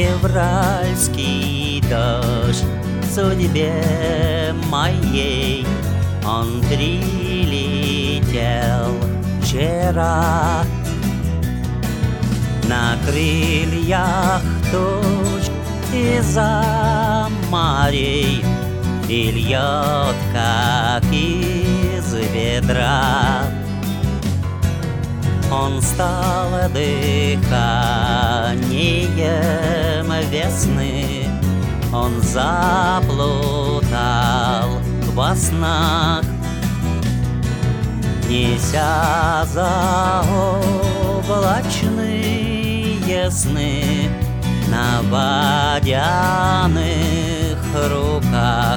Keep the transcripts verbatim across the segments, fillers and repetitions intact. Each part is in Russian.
Февральский дождь в судьбе моей, он прилетел вчера. На крыльях туч из-за морей и льет, как из ведра. Он стал дыханием весны, он заплутал во снах, неся заоблачные сны на водяных руках.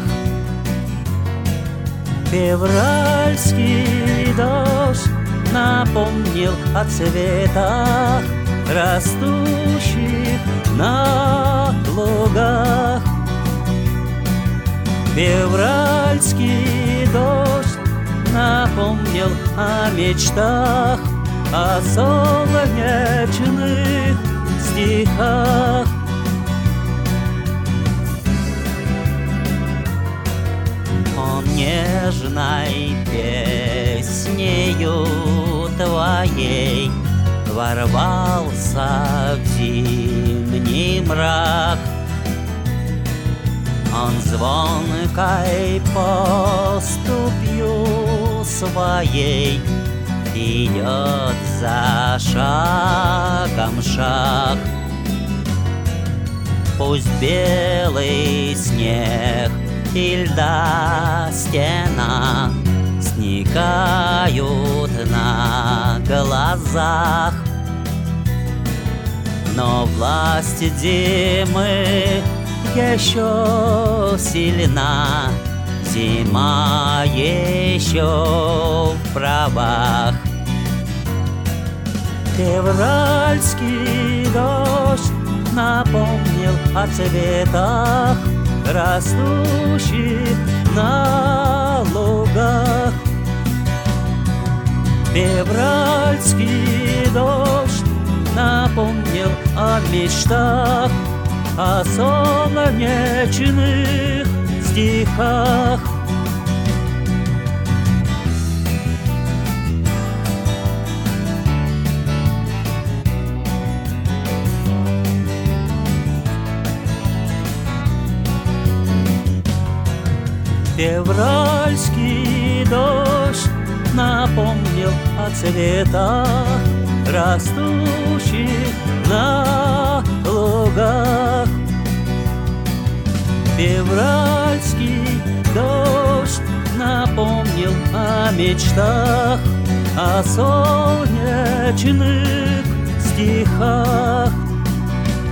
Февральский дождь напомнил о цветах, растущих на лугах. Февральский дождь напомнил о мечтах, о солнечных стихах. Он нежной песнею твоей ворвался в зимний мрак. Он звонкой поступью своей идет за шагом шаг. Пусть белый снег и льда стена сникают на глазах, но власть зимы еще сильна, зима еще в правах. Февральский дождь напомнил о цветах, растущих на лугах. Февральский дождь напомнил о мечтах, о солнечных стихах. Февральский дождь напомнил о цветах, растущих на лугах. Февральский дождь напомнил о мечтах, о солнечных стихах,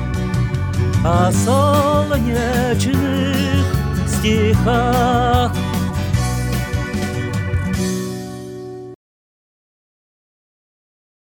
о солнечных стихах.